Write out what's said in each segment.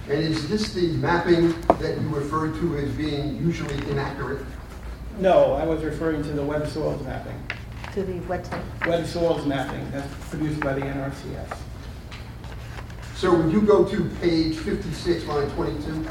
And is this the mapping that you referred to as being usually inaccurate? No, I was referring to the web soils mapping. To the what type? Web soils mapping that's produced by the NRCS. So would you go to page 56, line 22?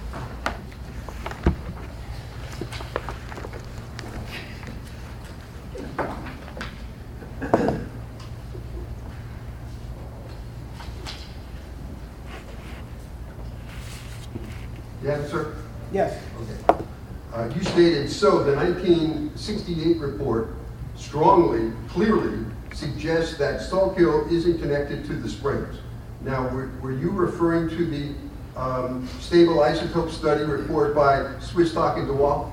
Yeah, sir? Yes. Okay. You stated, so the 1968 report strongly, clearly suggests that Saltkill isn't connected to the springs. Now, were you referring to the stable isotope study report by Swisstock and DeWalt?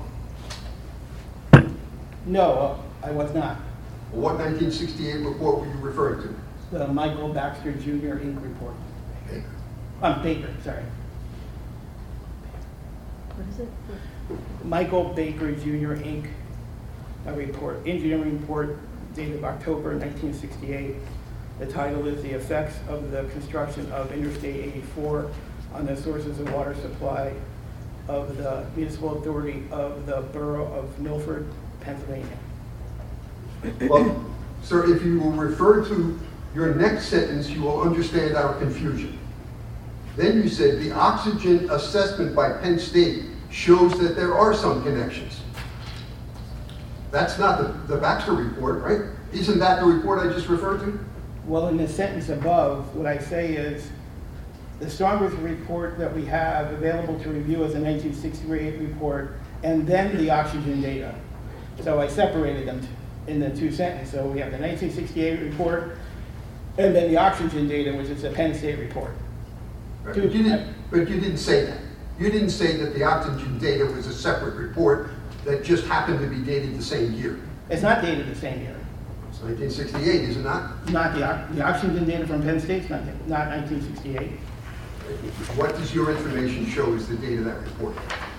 No, I was not. What 1968 report were you referring to? The Michael Baxter Jr. Inc. report. Baker, sorry. What is it? Michael Baker Jr. Inc. Report, engineering report dated October 1968. The title is The Effects of the Construction of Interstate 84 on the Sources of Water Supply of the Municipal Authority of the Borough of Milford, Pennsylvania. Well, sir, if you will refer to your next sentence, you will understand our confusion. Then you said the oxygen assessment by Penn State shows that there are some connections. That's not the Baxter report, right? Isn't that the report I just referred to? Well, in the sentence above, what I say is the strongest report that we have available to review is the 1968 report and then the oxygen data. So I separated them in the two sentences. So we have the 1968 report and then the oxygen data, which is the Penn State report. Right. But you didn't say that. You didn't say that the oxygen data was a separate report that just happened to be dated the same year. It's not dated the same year. It's 1968, is it not? Not the oxygen data from Penn State's not 1968. What does your information show as the date of that report?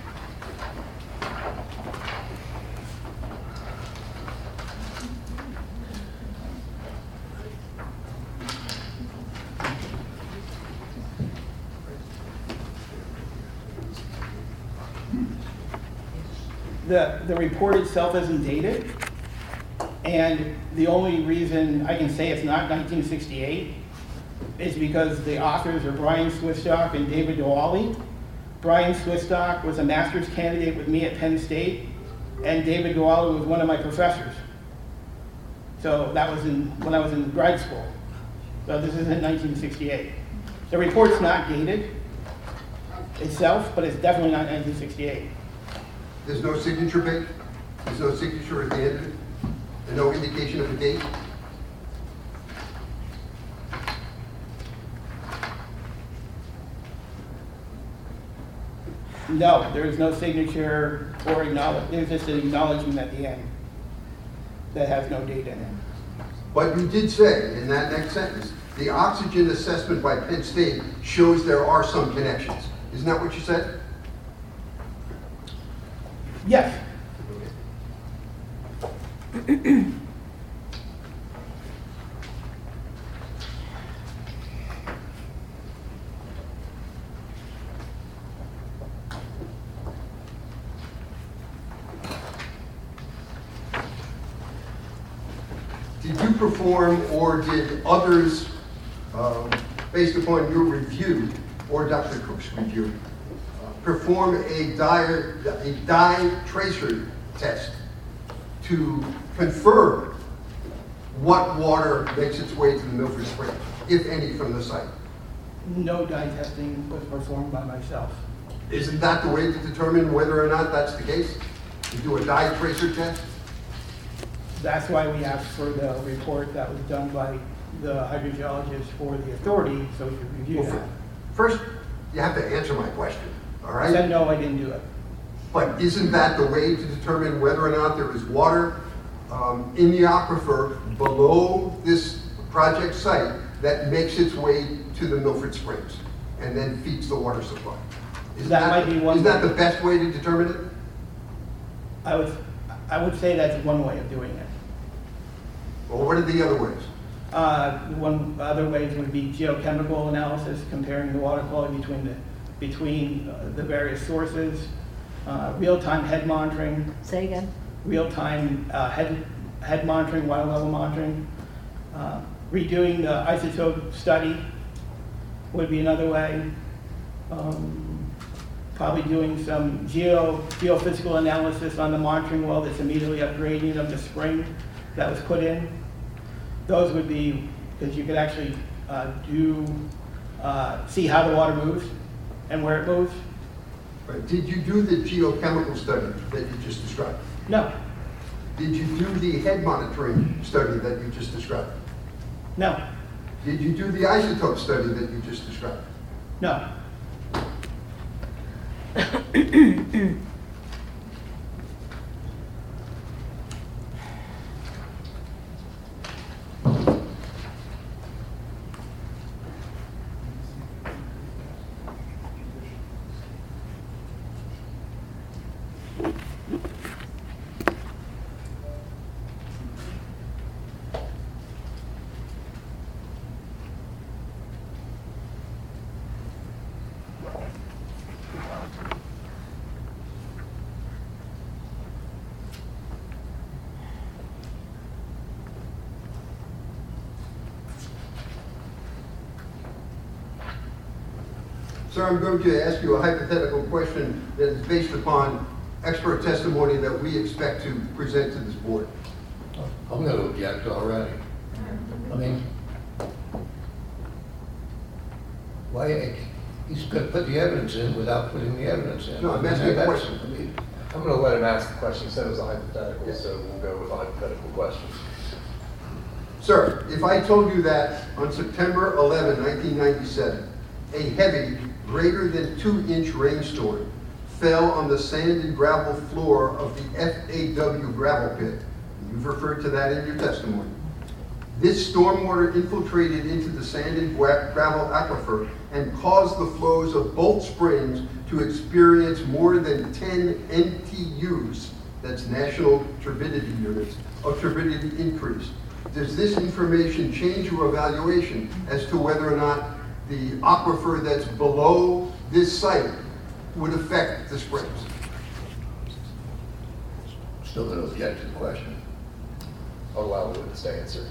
The report itself isn't dated, and the only reason I can say it's not 1968 is because the authors are Brian Swisstock and David DeWally. Brian Swisstock was a master's candidate with me at Penn State, and David DeWally was one of my professors. So that was when I was in grad school. So this isn't 1968. The report's not dated itself, but it's definitely not 1968. There's no signature page? There's no signature at the end of it? And no indication of a date? No, there is no signature or acknowledgement. There's just an acknowledgement at the end that has no date in it. But you did say in that next sentence, the oxygen assessment by Penn State shows there are some connections. Isn't that what you said? Yes. Did you perform, or did others, based upon your review, or Dr. Cook's review, perform a dye tracer test to confirm what water makes its way to the Milford Spring, if any, from the site? No dye testing was performed by myself. Isn't that the way to determine whether or not that's the case? You do a dye tracer test? That's why we asked for the report that was done by the hydrogeologist for the authority, so we could review that. First, you have to answer my question, all I said right? no, I didn't do it. But isn't that the way to determine whether or not there is water in the aquifer below this project site that makes its way to the Milford Springs and then feeds the water supply? Isn't That might be one Is that way. the best way to determine it? I would say that's one way of doing it. Or what are the other ways? One other ways would be geochemical analysis, comparing the water quality between the between the various sources, real-time head monitoring, Say again. real-time head monitoring, water level monitoring, redoing the isotope study would be another way. Probably doing some geophysical analysis on the monitoring well that's immediately upgrading of the spring that was put in. Those would be, because you could actually see how the water moves and where it moves. Right. Did you do the geochemical study that you just described? No, Did you do the head monitoring study that you just described? no, Did you do the isotope study that you just described? no. Sir, I'm going to ask you a hypothetical question that is based upon expert testimony that we expect to present to this board. I'm going to object already. I mean, why, he's going to put the evidence in without putting the evidence in. No, I'm asking a question. I mean, I'm going to let him ask the question. He said it was a hypothetical, so we'll go with a hypothetical question. Sir, if I told you that on September 11, 1997, a heavy, greater than 2-inch rainstorm fell on the sand and gravel floor of the FAW gravel pit, you've referred to that in your testimony. This stormwater infiltrated into the sand and gravel aquifer and caused the flows of both springs to experience more than 10 NTUs, that's National Turbidity Units, of turbidity increase. Does this information change your evaluation as to whether or not the aquifer that's below this site would affect the springs? Still going to object to the question. I'll allow the witness to answer.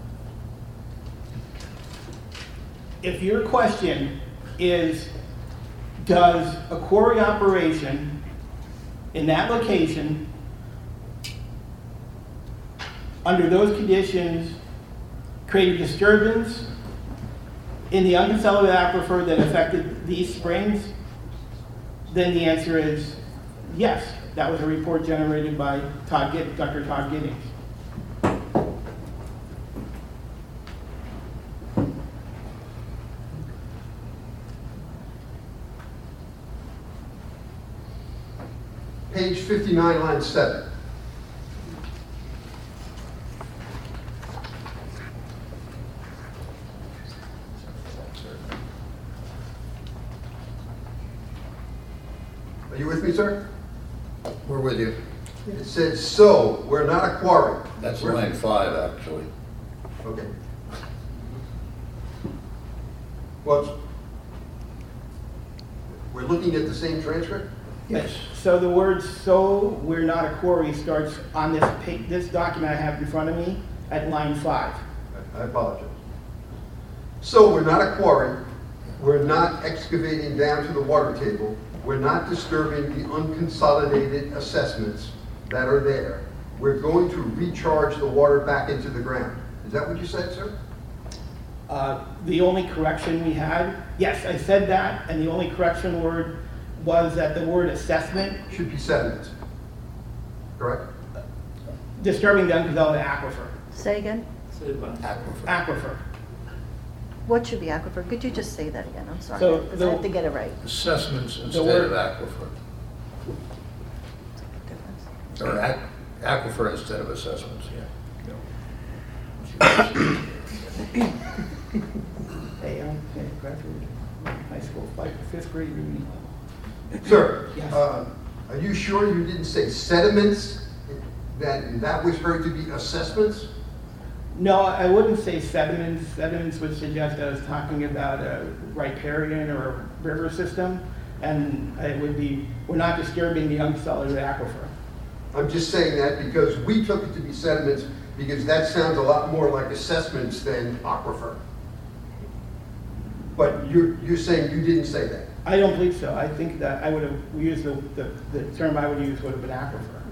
If your question is, does a quarry operation in that location, under those conditions, create a disturbance in the unconsolidated aquifer that affected these springs, then the answer is yes. That was a report generated by Dr. Todd Giddings. Page 59, line 7. Are you with me, sir? We're with you. It says, so, we're not a quarry. That's We're- line 5, actually. Okay. Well, we're looking at the same transcript? Yes. So the word "so we're not a quarry" starts on this document I have in front of me at line 5. I apologize. So we're not a quarry, we're not excavating down to the water table, we're not disturbing the unconsolidated assessments that are there. We're going to recharge the water back into the ground. Is that what you said, sir? The only correction we had, yes, I said that, and the only correction word was that the word "assessment" Should be sediments. Correct? disturbing the unconsolidated aquifer. Say again. Aquifer. Aquifer. What should be aquifer? Could you just say that again? I'm sorry, So because I have to get it right. Assessments instead word- of aquifer. Difference. Or aquifer instead of assessments, yeah. Hey, I graduated high school, like 5th grade reunion. Sir, Yes. are you sure you didn't say sediments? That was heard to be assessments? No, I wouldn't say sediments. Sediments would suggest I was talking about a riparian or a river system. and we're not disturbing the unsolidated aquifer. I'm just saying that because we took it to be sediments, because that sounds a lot more like assessments than aquifer. But you're saying you didn't say that? I don't believe so. I think that I would have used the term I would use would have been aquifer.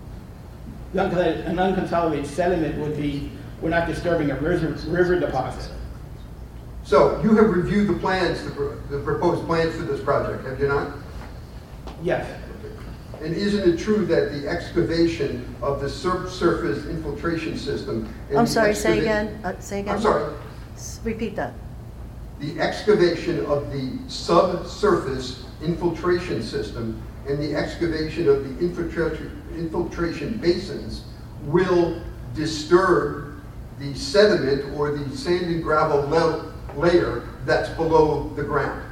An unconsolidated sediment would be, we're not disturbing a river deposit. So you have reviewed the plans, the proposed plans for this project, have you not? Yes. And isn't it true that the excavation of the subsurface infiltration system? and I'm the sorry, say excava- again, say again. I'm sorry. Repeat that. The excavation of the subsurface infiltration system and the excavation of the infiltration basins will disturb the sediment or the sand and gravel layer that's below the ground.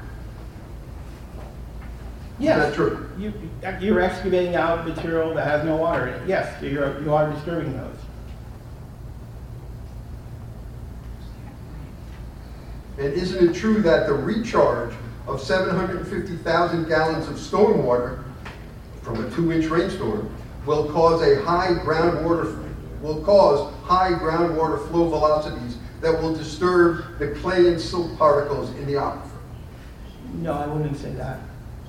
Yes. Is that true? You're excavating out material that has no water in it. Yes, you are disturbing those. And isn't it true that the recharge of 750,000 gallons of stormwater from a 2-inch rainstorm will cause high groundwater flow velocities that will disturb the clay and silt particles in the aquifer? No, I wouldn't say that.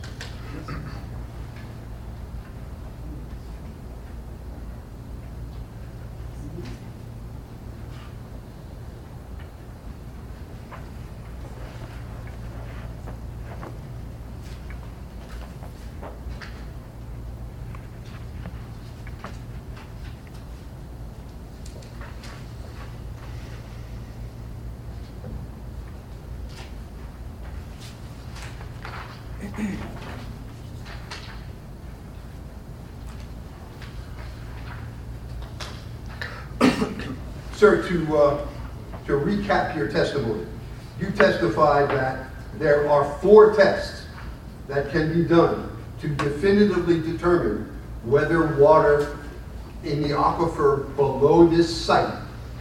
Sir, to recap your testimony, you testified that there are 4 tests that can be done to definitively determine whether water in the aquifer below this site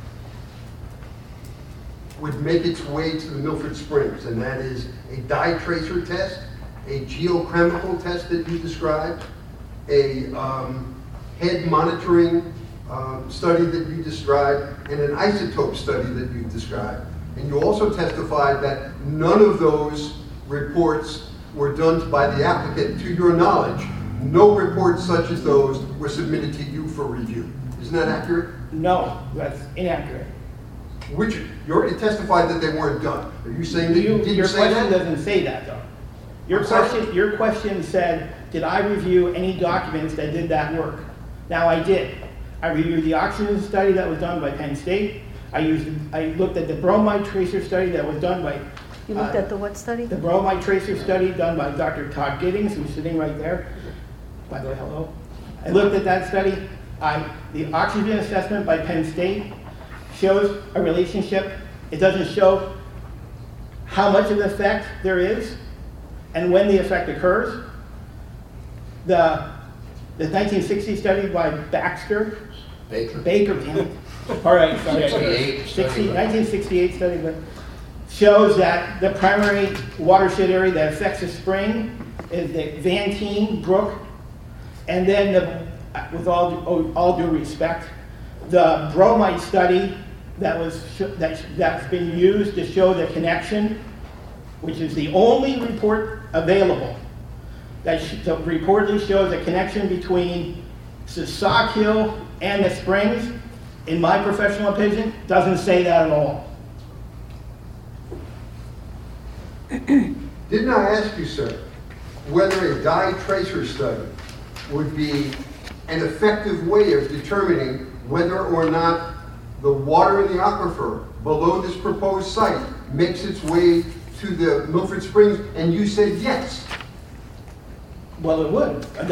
would make its way to the Milford Springs, and that is a dye tracer test, a geochemical test that you described, a head monitoring study that you described, and an isotope study that you described. And you also testified that none of those reports were done by the applicant. To your knowledge, no reports such as those were submitted to you for review. Isn't that accurate? No, that's inaccurate. Which, you already testified that they weren't done. Are you saying that you didn't Your say question that? doesn't say that, though. I'm sorry? Your question said, did I review any documents that did that work? Now, I did. I reviewed the oxygen study that was done by Penn State. I looked at the bromide tracer study that was done by... You looked at the what study? The bromide tracer study done by Dr. Todd Giddings, who's sitting right there. By the way, hello. I looked at that study. The oxygen assessment by Penn State shows a relationship. It doesn't show how much of an effect there is and when the effect occurs. The 1960 study by Baker, damn it. All right, sorry. 1968 study that shows that the primary watershed area that affects the spring is the Vantine Brook, and then with all due respect, the bromide study that's been used to show the connection, which is the only report available that reportedly shows a connection between the Sauk Hill and the springs, in my professional opinion, doesn't say that at all. Didn't I ask you, sir, whether a dye tracer study would be an effective way of determining whether or not the water in the aquifer below this proposed site makes its way to the Milford Springs? And you said yes. Well, it would. A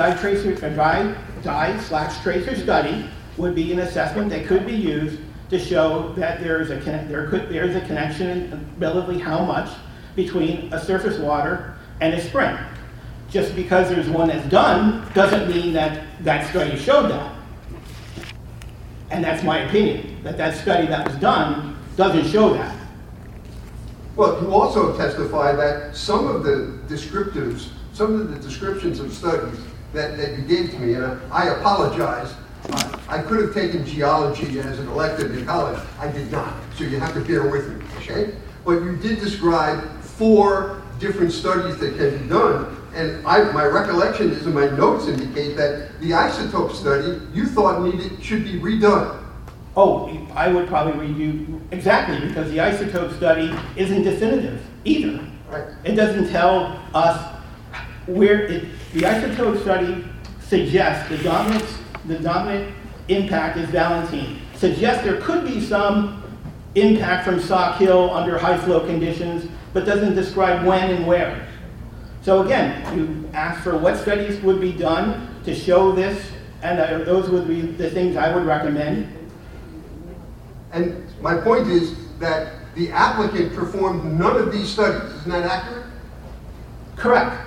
dye/tracer study would be an assessment that could be used to show that there is a connection, relatively how much, between a surface water and a spring. Just because there's one that's done doesn't mean that that study showed that. And that's my opinion, that study that was done doesn't show that. Well, you also testified that some of the descriptives some of the descriptions of studies that you gave to me, and I apologize. I could have taken geology as an elective in college. I did not, so you have to bear with me, okay? But you did describe 4 different studies that can be done, and my recollection is, and my notes indicate that the isotope study you thought should be redone. Oh, I would probably review, exactly, because the isotope study isn't definitive either. Right. It doesn't tell us the isotope study suggests the dominant impact is Valentin. Suggests there could be some impact from Sauk Hill under high flow conditions, but doesn't describe when and where. So again, you asked for what studies would be done to show this, and those would be the things I would recommend. And my point is that the applicant performed none of these studies. Isn't that accurate? Correct.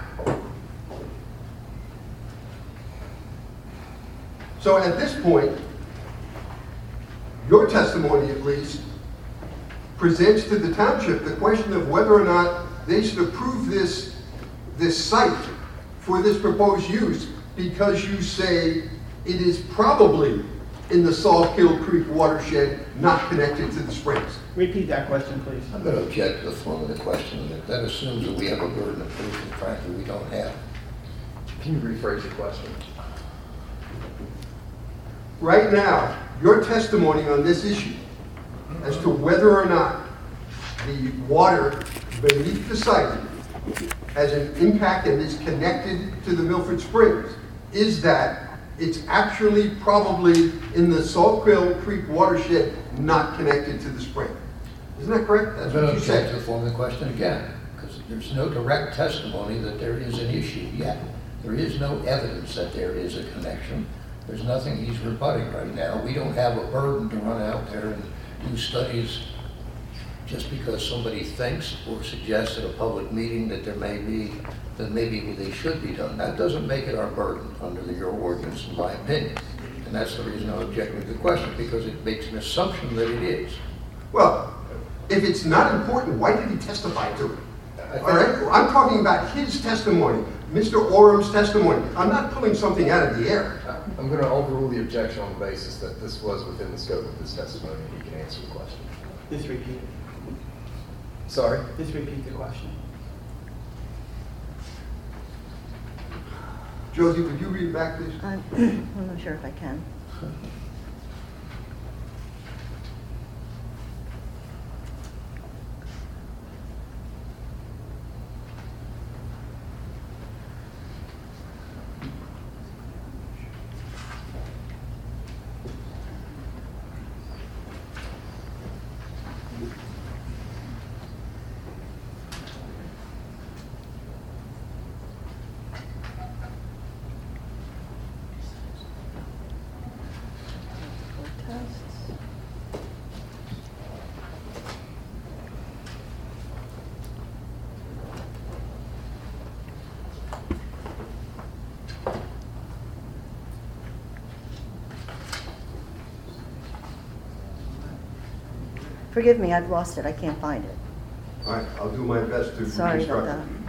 So at this point, your testimony at least presents to the township the question of whether or not they should approve this site for this proposed use, because you say it is probably in the Sauk Hill Creek watershed, not connected to the springs. Repeat that question, please. I'm going to object to the form of the question. That assumes that we have a burden of proof, and frankly, we don't have. Can you rephrase your question? Right now, your testimony on this issue as to whether or not the water beneath the site has an impact and is connected to the Milford Springs is that it's actually probably in the Sauk Hill Creek watershed, not connected to the spring. Isn't that correct? I'm That's going what to you object to said. the form of the question again, because there's no direct testimony that there is an issue yet. There is no evidence that there is a connection. There's nothing he's rebutting right now. We don't have a burden to run out there and do studies just because somebody thinks or suggests at a public meeting that there may be, that maybe they should be done. That doesn't make it our burden under your ordinance, in my opinion. And that's the reason I'm objecting to the question, because it makes an assumption that it is. Well, if it's not important, why did he testify to it? I think- All right? I'm talking about his testimony, Mr. Orum's testimony. I'm not pulling something out of the air. I'm going to overrule the objection on the basis that this was within the scope of his testimony, and he can answer the question. Just repeat. Sorry? Just repeat the question. Josie, would you read it back, please? I'm not sure if I can. Tests. Forgive me, I've lost it. I can't find it. All right, I'll do my best to Sorry about reconstruct that. it.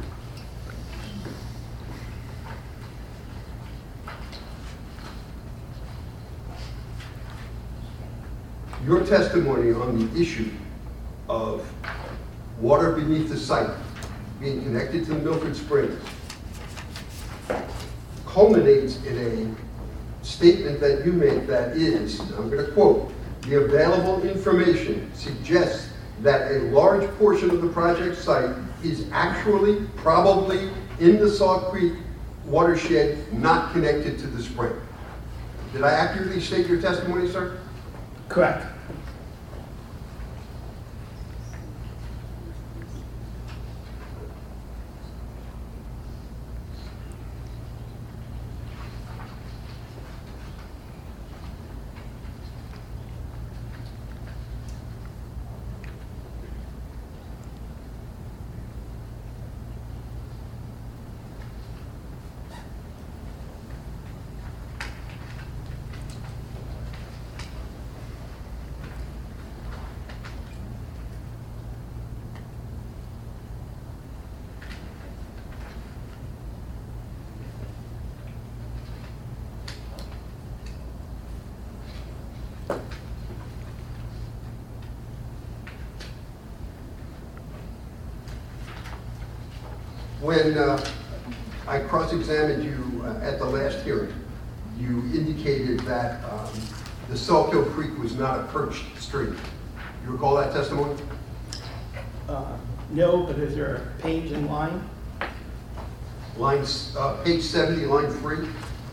Your testimony on the issue of water beneath the site being connected to the Milford Springs culminates in a statement that you make that is, I'm going to quote, "The available information suggests that a large portion of the project site is actually probably in the Sauk Creek watershed, not connected to the spring." Did I accurately state your testimony, sir? Correct. When I cross-examined you at the last hearing, you indicated that the Sawkill Creek was not a perched stream. You recall that testimony? No, but is there a page in line? Page 70, line 3.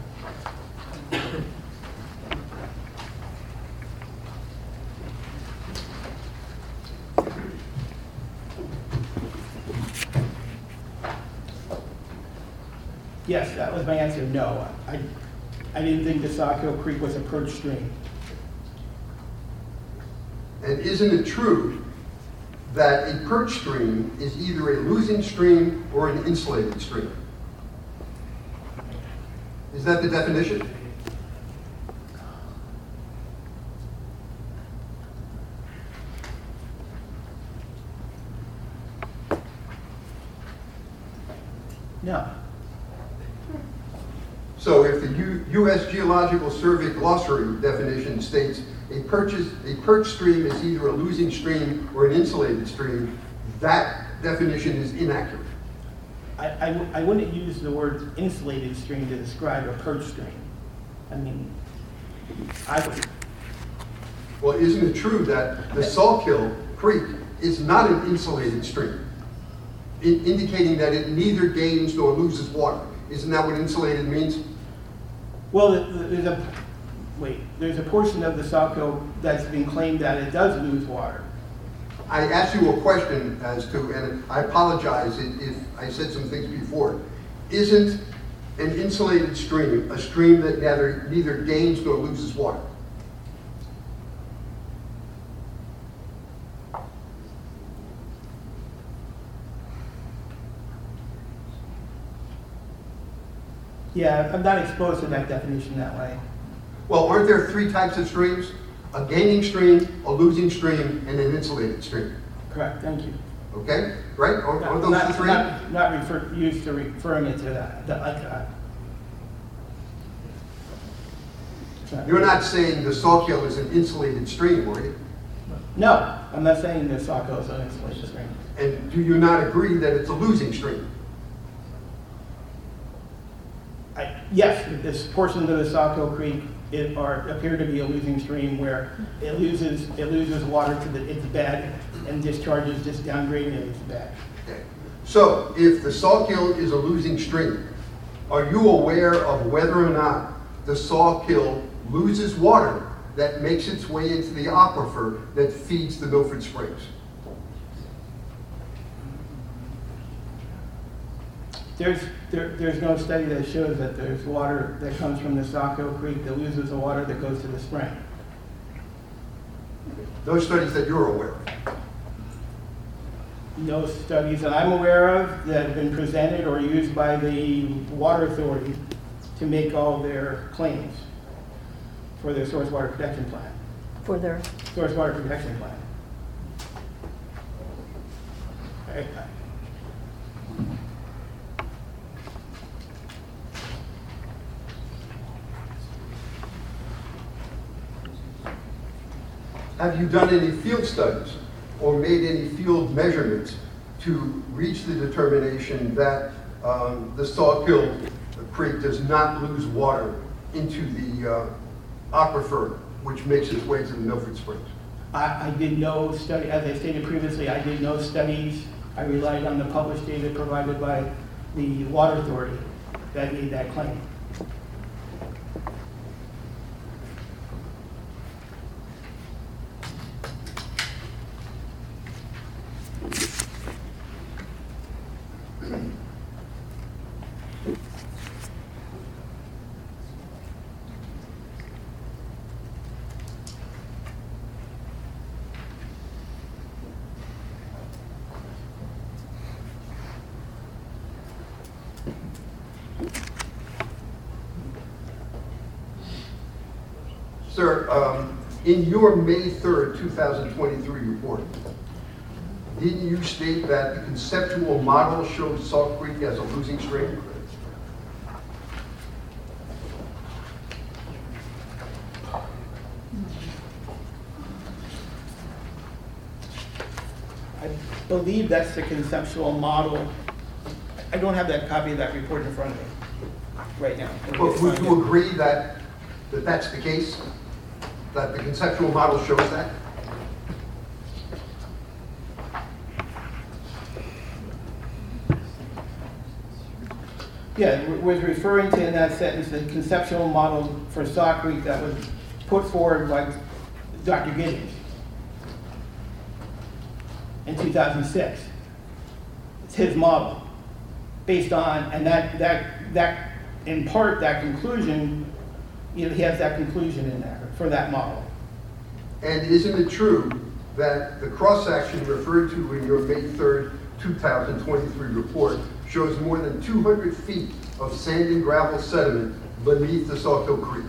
Yes, that was my answer, no. I didn't think the Sawkill Creek was a perched stream. And isn't it true that a perched stream is either a losing stream or an insulated stream? Is that the definition? No. So if the U.S. Geological Survey glossary definition states a perched stream is either a losing stream or an insulated stream, that definition is inaccurate. I wouldn't use the word insulated stream to describe a perched stream. I mean, I would. Well, isn't it true that the Sawkill Creek is not an insulated stream, indicating that it neither gains nor loses water? Isn't that what insulated means? Well, there's a portion of the Sawkill that's been claimed that it does lose water. I asked you a question as to, and I apologize if I said some things before. Isn't an insulated stream a stream that neither gains nor loses water? Yeah, I'm not exposed to that definition that way. Well, aren't there three types of streams? A gaining stream, a losing stream, and an insulated stream. Correct, thank you. Okay? Right? Aren't those Not- the three? Not used to referring it to that, like that. You're not saying the Sawkill is an insulated stream, are you? No, I'm not saying the Sawkill is an insulated stream. And do you not agree that it's a losing stream? Yes, this portion of the Sawkill Creek appear to be a losing stream where it loses water to its bed and discharges just downgrading of its bed. Okay. So, if the Sawkill is a losing stream, are you aware of whether or not the Sawkill loses water that makes its way into the aquifer that feeds the Milford Springs? There's no study that shows that there's water that comes from the Sawkill Creek that loses the water that goes to the spring. Those studies that you're aware of. No studies that I'm aware of that have been presented or used by the Water Authority to make all their claims for their source water protection plan. For their, Source water protection plan. Okay. Have you done any field studies or made any field measurements to reach the determination that the Sawkill Creek does not lose water into the aquifer, which makes its way to the Milford Springs? I did no study, as I stated previously, I did no studies. I relied on the published data provided by the Water Authority that made that claim. Sir, in your May 3rd, 2023 report, didn't you state that the conceptual model shows Salt Creek as a losing stream? I believe that's the conceptual model I don't have that copy of that report in front of me right now. But would you agree that that's the case? That the conceptual model shows that? Yeah, was referring to in that sentence the conceptual model for Saw Creek that was put forward by Dr. Giddings in 2006. It's his model, based on, and that in part, that conclusion, he has that conclusion in there for that model. And isn't it true that the cross-section referred to in your May 3rd, 2023 report shows more than 200 feet of sand and gravel sediment beneath the Sawkill Creek?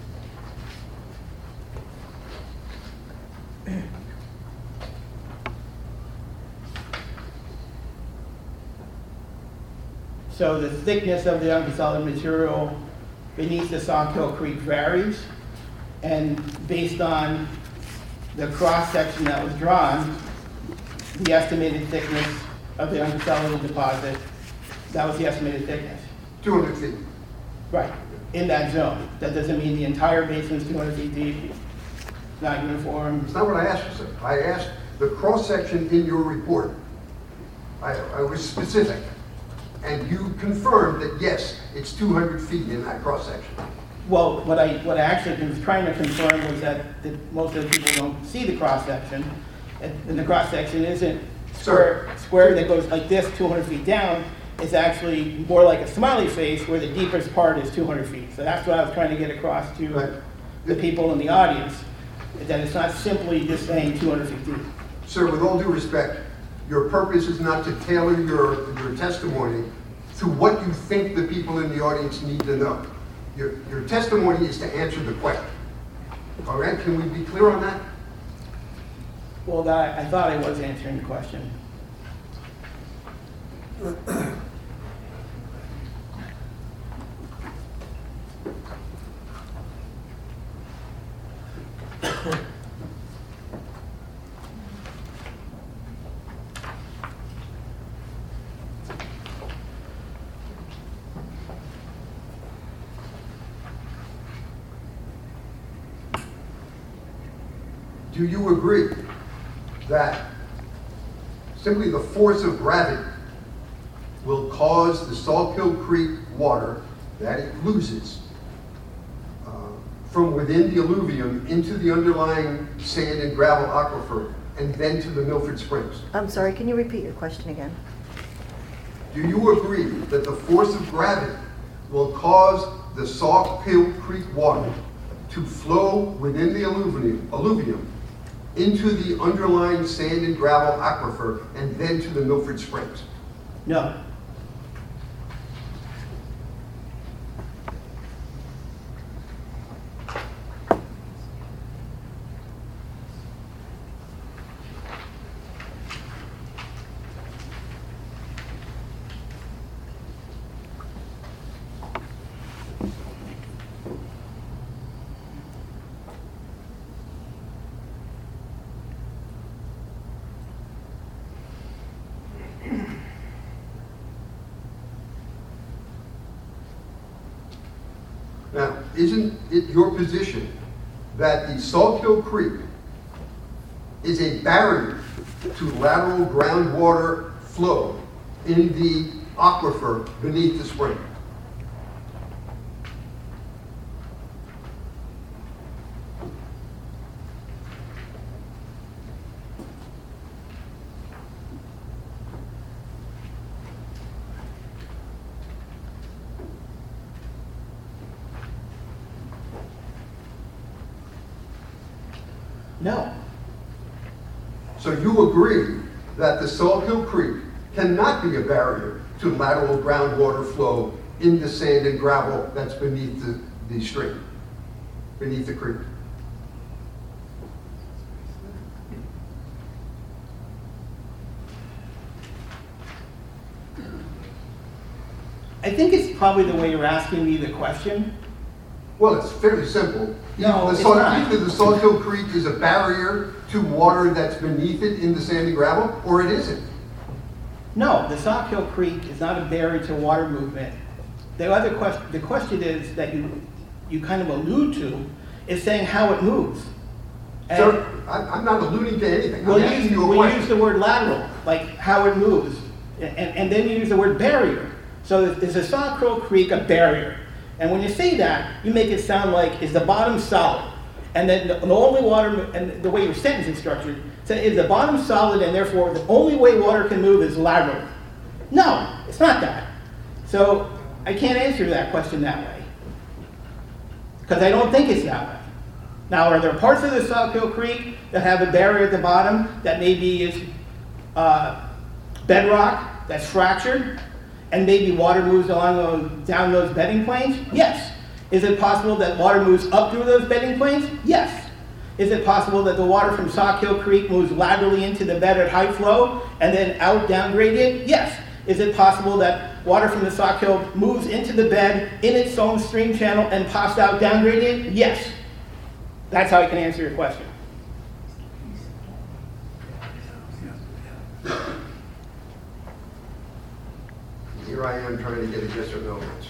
So the thickness of the unconsolidated material beneath the Sawkill Creek varies, and based on the cross-section that was drawn, the estimated thickness of the unconsolidated deposit, that was the estimated thickness. 200 feet. Right, in that zone. That doesn't mean the entire basin's 200 feet deep, not uniform. It's not what I asked you, sir. I asked the cross-section in your report. I was specific. And you confirmed that, yes, it's 200 feet in that cross-section. Well, what I actually was trying to confirm was that most of the people don't see the cross-section, and the cross-section isn't square that goes like this 200 feet down. It's actually more like a smiley face where the deepest part is 200 feet. So that's what I was trying to get across to Right. the people in the audience, that it's not simply just saying 200 feet deep. Sir, with all due respect, your purpose is not to tailor your testimony to what you think the people in the audience need to know. Your testimony is to answer the question. All right, can we be clear on that? Well, I thought I was answering the question. Do you agree that simply the force of gravity will cause the Sawkill Creek water that it loses from within the alluvium into the underlying sand and gravel aquifer and then to the Milford Springs? I'm sorry, can you repeat your question again? Do you agree that the force of gravity will cause the Sawkill Creek water to flow within the alluvium into the underlying sand and gravel aquifer and then to the Milford Springs? No. Now, isn't it your position that the Sawkill Creek is a barrier to lateral groundwater flow in the aquifer beneath the spring? No. So you agree that the Sawkill Creek cannot be a barrier to lateral groundwater flow in the sand and gravel that's beneath the stream, beneath the creek? I think it's probably the way you're asking me the question. Well, it's fairly simple. No, it's Either not. the Sawkill Creek is a barrier to water that's beneath it in the sand and gravel, or it isn't. No, the Sauk Hill Creek is not a barrier to water movement. The question is that you kind of allude to is saying how it moves. And Sir, I'm not alluding to anything. I'm asking you a we question. use the word lateral, like how it moves, and then you use the word barrier. So is the Sauk Hill Creek a barrier? And when you say that, you make it sound like, is the bottom solid? And then the only water, and the way your sentence is structured, so is the bottom solid and therefore the only way water can move is laterally? No, it's not that. So I can't answer that question that way. Because I don't think it's that way. Now, are there parts of the Sauk Hill Creek that have a barrier at the bottom that maybe is bedrock that's fractured, and maybe water moves down those bedding planes? Yes. Is it possible that water moves up through those bedding planes? Yes. Is it possible that the water from Sauk Hill Creek moves laterally into the bed at high flow and then out down gradient? Yes. Is it possible that water from the Sauk Hill moves into the bed in its own stream channel and pops out down gradient? Yes. That's how I can answer your question. Here I am trying to get a yes or no answer.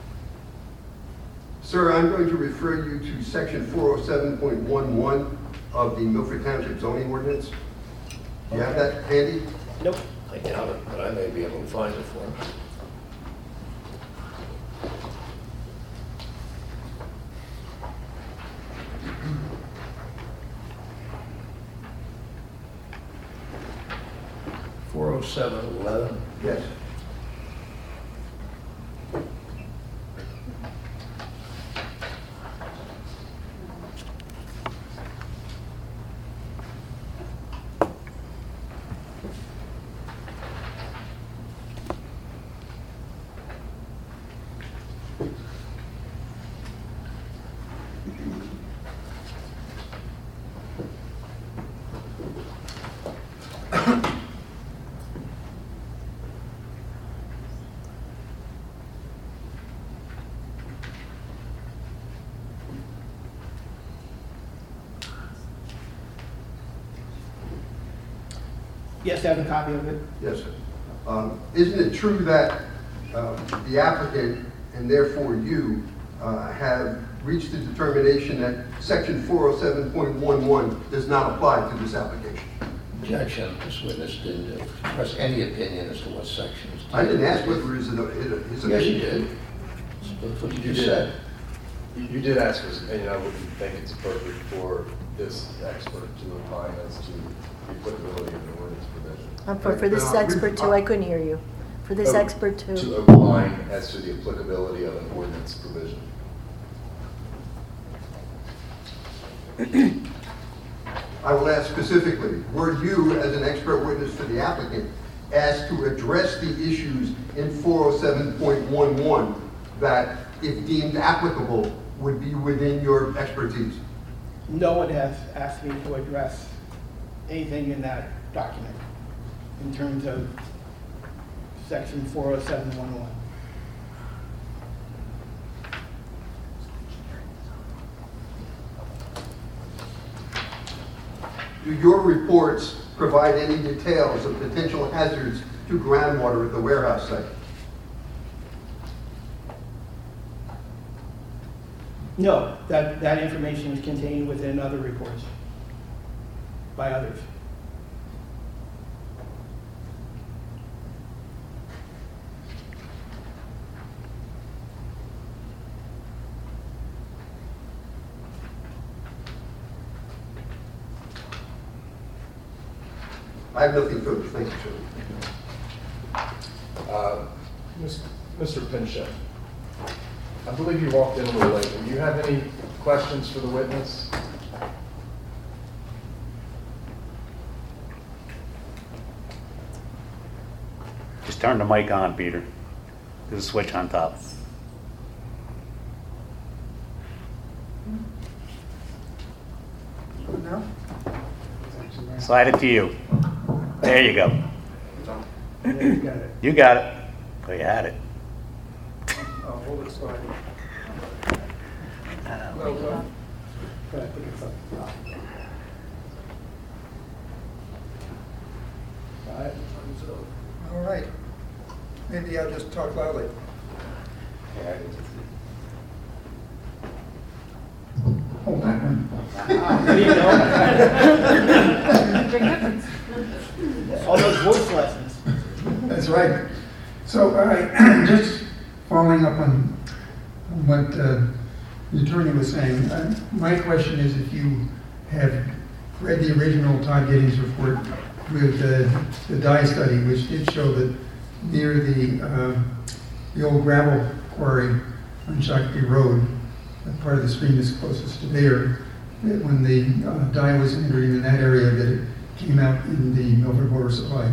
Sir, I'm going to refer you to section 407.11 of the Milford Township zoning ordinance? Do you have that handy? Nope. I doubt it, but I may be able to find it for him. $407.11. Yes. Yes, I have a copy of it. Yes, sir. Isn't it true that the applicant, and therefore you, have reached the determination that section 407.11 does not apply to this application? Objection, this witness didn't express any opinion as to what sections. I didn't ask whether his opinion. Yes, you did. That's what you just said. You did ask his opinion. I wouldn't think it's appropriate for this expert to opine as to the applicability of the ordinance provision. For this expert too, I couldn't hear you. For this Oh, expert too. To opine as to the applicability of an ordinance provision. I will ask specifically, were you, as an expert witness for the applicant, asked to address the issues in 407.11 that, if deemed applicable, would be within your expertise? No one has asked me to address anything in that document in terms of section 407.11. Do your reports provide any details of potential hazards to groundwater at the warehouse site? No, that information is contained within other reports by others. I have nothing further. Thank you, sir. Mr. Pinchot, I believe you walked in a little late. Do you have any questions for the witness? Just turn the mic on, Peter. There's a switch on top. Slide it to you. There you go. Yeah, you got it. You got it. Oh, you had it. Hold it slide. But I think it's up top. Right. All right. Maybe I'll just talk loudly. Hold that one. What do you know? All those voice lessons. That's right. So, all right, just following up on what the attorney was saying, my question is if you have read the original Todd Giddings report with the dye study, which did show that near the old gravel quarry on Shakopee Road, that part of the stream is closest to there, that when the dye was entering in that area, that it came out in the Milford Water Supply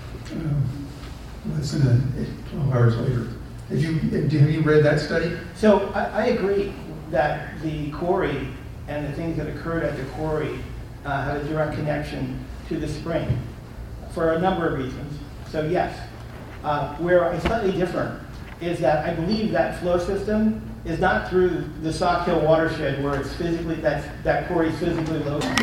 less than 12 hours later. Have you read that study? So I agree that the quarry and the things that occurred at the quarry had a direct connection to the spring for a number of reasons. So yes, where I'm slightly different is that I believe that flow system is not through the Sauk Hill watershed where it's physically, that quarry is physically located.